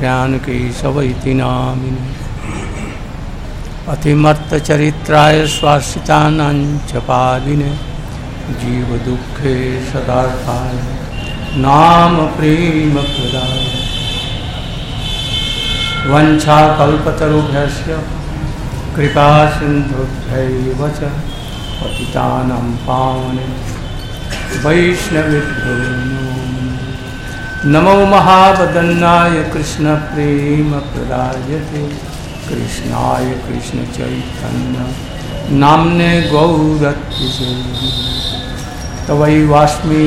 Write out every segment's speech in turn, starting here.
ज्ञानकेशवैति नामिने अतिमत्तचरित्राय स्वाश्रितानाञ्च पादिने जीवदुःखे सदार्थाय नाम प्रेम प्रदाय वंशाकल्पतरुभ्यश्च कृपा सिन्धुभ्यैव च पतितानां पावने वैष्णवेभ्यो नमो महावदन्नाय कृष्ण प्रेम प्रदायते कृष्णाय कृष्ण चैतन्य नाम्ने गौरत्से तवैवास्मि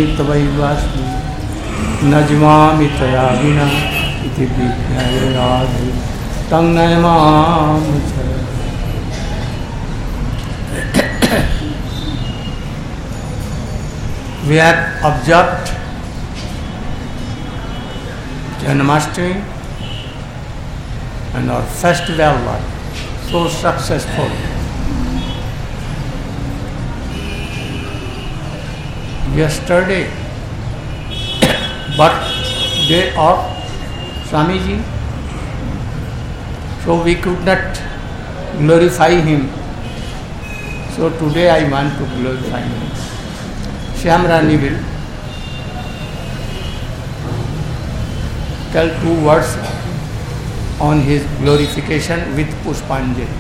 नज्मामि तया विना इति विज्ञाय राधे तं नमामि च। We have observed Janmashtami and our festival was so successful. Yesterday, birthday of Swamiji, so we could not glorify him. So today I want to glorify him. Shyamrani will tell 2 words on his glorification with Pushpanjali.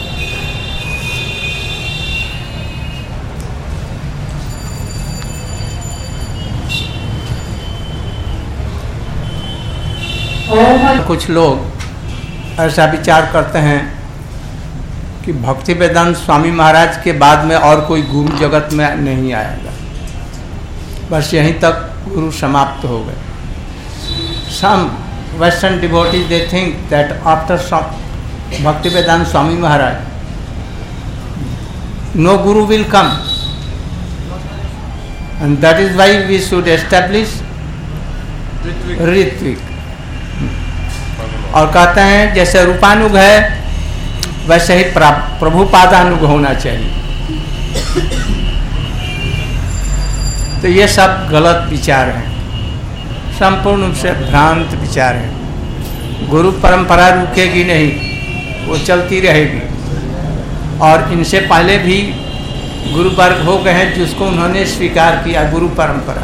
कुछ लोग ऐसा विचार करते हैं कि भक्ति वेदांत स्वामी महाराज के बाद में और कोई गुरु जगत में नहीं आएगा, बस यहीं तक गुरु समाप्त हो गए। Some Western devotees they think that after Bhakti Vedanta Swami Maharaj, no guru will come, and that is why we should establish Ritvik. और कहते हैं जैसे रूपानुग है वैसे ही प्रभुपादानुग होना चाहिए। तो ये सब गलत विचार हैं, संपूर्ण रूप से भ्रांत विचार है। गुरु परंपरा रुकेगी नहीं, वो चलती रहेगी। और इनसे पहले भी गुरु वर्ग हो गए हैं जिसको उन्होंने स्वीकार किया गुरु परंपरा,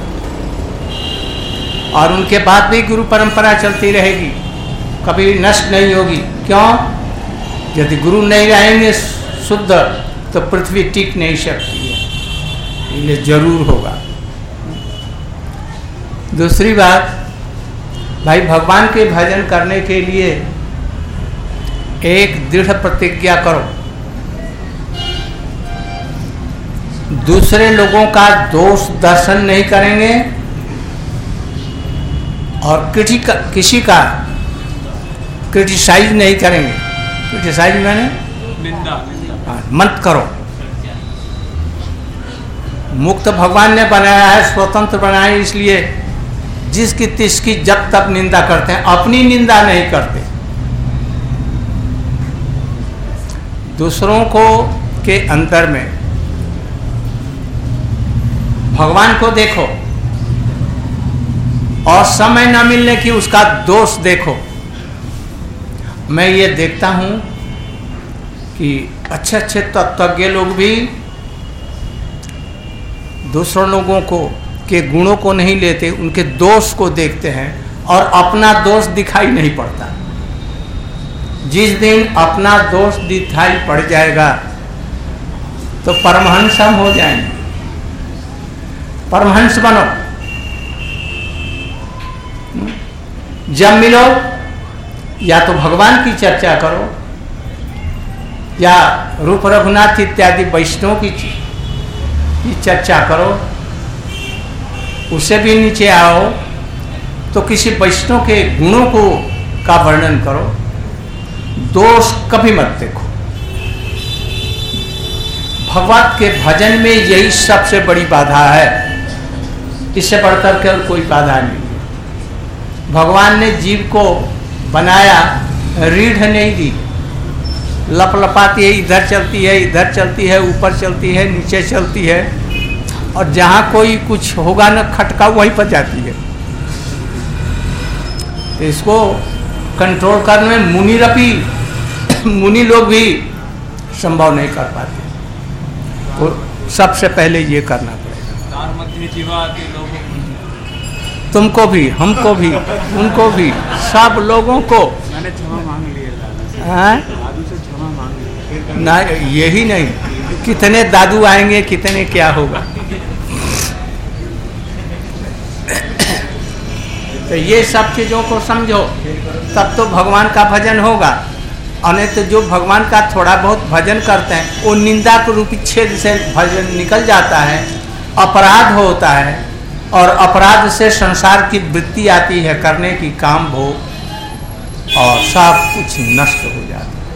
और उनके बाद भी गुरु परंपरा चलती रहेगी, कभी नष्ट नहीं होगी। क्यों? यदि गुरु नहीं रहेंगे शुद्ध तो पृथ्वी टिक नहीं सकती है, ये जरूर होगा। दूसरी बात, भाई भगवान के भजन करने के लिए एक दृढ़ प्रतिज्ञा करो, दूसरे लोगों का दोष दर्शन नहीं करेंगे और किसी का क्रिटिसाइज नहीं करेंगे। क्रिटिसाइज मैंने निंदा मत करो। मुक्त भगवान ने बनाया है, स्वतंत्र बनाया है, इसलिए जिसकी तिसकी जब तक निंदा करते हैं, अपनी निंदा नहीं करते। दूसरों को के अंदर में भगवान को देखो और समय न मिलने की उसका दोष देखो। मैं ये देखता हूँ कि अच्छे अच्छे तत्वज्ञ लोग भी दूसरों लोगों को के गुणों को नहीं लेते, उनके दोष को देखते हैं और अपना दोष दिखाई नहीं पड़ता। जिस दिन अपना दोष दिखाई पड़ जाएगा तो परमहंस हम हो जाएंगे। परमहंस बनो। जब मिलो या तो भगवान की चर्चा करो या रूप रघुनाथ इत्यादि वैष्णव की चर्चा करो, उससे भी नीचे आओ तो किसी वैष्णव के गुणों को का वर्णन करो, दोष कभी मत देखो। भगवत के भजन में यही सबसे बड़ी बाधा है, इससे बढ़कर के कोई बाधा नहीं है। भगवान ने जीव को बनाया, रीढ़ नहीं दी, लपलपाती है, इधर चलती है, इधर चलती है, ऊपर चलती है, नीचे चलती है, और जहाँ कोई कुछ होगा न खटका वहीं पर जाती है। तो इसको कंट्रोल करने में मुनि लोग भी संभव नहीं कर पाते। तो सबसे पहले ये करना पड़ेगा। तुमको भी, हमको भी, उनको भी, सब लोगों को। मैंने क्षमा मांग लिया दादू से, क्षमा मांग लिया ना। यही नहीं, कितने दादू आएंगे, कितने क्या होगा। तो ये सब चीज़ों को समझो, तब तो भगवान का भजन होगा। और नहीं तो जो भगवान का थोड़ा बहुत भजन करते हैं वो निंदा के रूपी छेद से भजन निकल जाता है, अपराध होता है, और अपराध से संसार की वृत्ति आती है करने की, काम भोग, और सब कुछ नष्ट हो जाता है।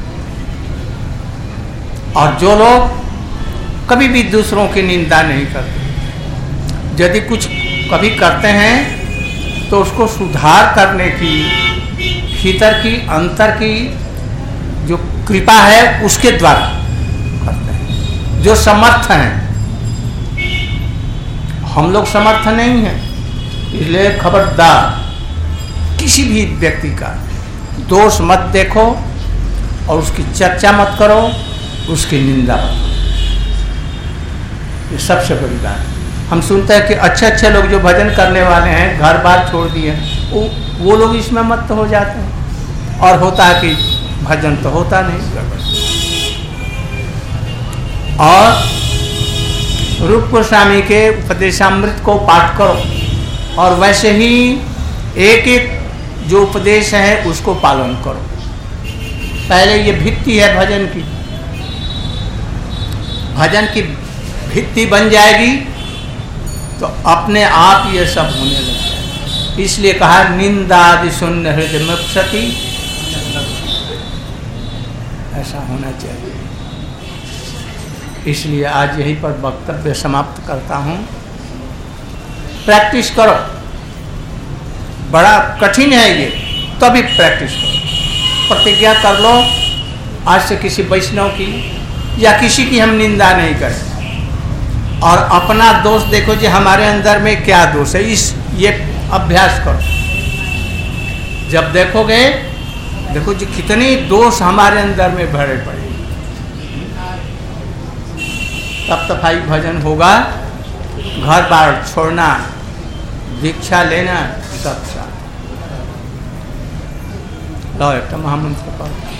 और जो लोग कभी भी दूसरों की निंदा नहीं करते, यदि कुछ कभी करते हैं तो उसको सुधार करने की, भीतर की, अंतर की जो कृपा है उसके द्वारा करते हैं। जो समर्थ हैं, हम लोग समर्थ नहीं हैं, इसलिए खबरदार किसी भी व्यक्ति का दोष मत देखो और उसकी चर्चा मत करो, उसकी निंदा मत करो। ये सबसे बड़ी बात है। हम सुनते हैं कि अच्छे अच्छे लोग जो भजन करने वाले हैं, घर बार छोड़ दिए, वो लोग इसमें मत हो जाते हैं, और होता है कि भजन तो होता नहीं। और रूप गोस्वामी के उपदेशामृत को पाठ करो, और वैसे ही एक एक जो उपदेश है उसको पालन करो। पहले ये भित्ति है भजन की, भजन की भित्ति बन जाएगी तो अपने आप ये सब होने लग जाएगा। इसलिए कहा निंदादि शून्य हृदय में क्षति, ऐसा होना चाहिए। इसलिए आज यहीं पर वक्तव्य समाप्त करता हूँ। प्रैक्टिस करो, बड़ा कठिन है ये, तभी प्रैक्टिस करो। प्रतिज्ञा कर लो आज से किसी वैष्णव की या किसी की हम निंदा नहीं करें, और अपना दोष देखो कि हमारे अंदर में क्या दोष है, ये अभ्यास करो। जब देखोगे, देखो जी कितने दोष हमारे अंदर में भरे पड़े, तब तफाई भजन होगा। घर बार छोड़ना, दीक्षा लेना, सब साथ। लो एक महामंत्र पढ़ो।